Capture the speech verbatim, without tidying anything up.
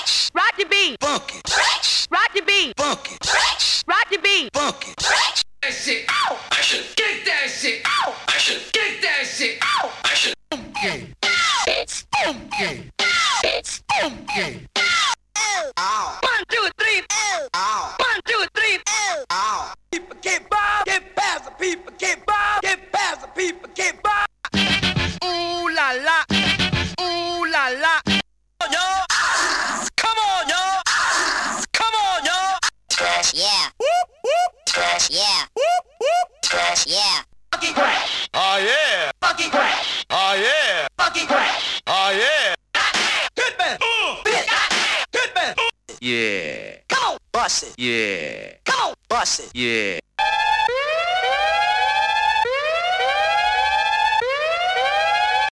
Rock the beat. Funky. Rock the beat. Funky. Rock the beat. Funky. That shit. Ow! Action. Get that shit. Ow! Action. Get that shit. Ow! Action. Funky. Funky. Funky. Ow. One, two, three. Ow. One, two, three. Ow. People get by. Get past the people. Get by. Get past the people. Get by. Ooh la la. Ooh la la. Yo. Come on, yo. Come on, yo. Trash, yeah. Trash, yeah. Trash, yeah. Funky crack. Oh yeah. Funky crack. Oh yeah. Funky crack. Oh yeah. Good man. Good man. Yeah. Come on. Bust it. Yeah. Come on. Bust it. Yeah.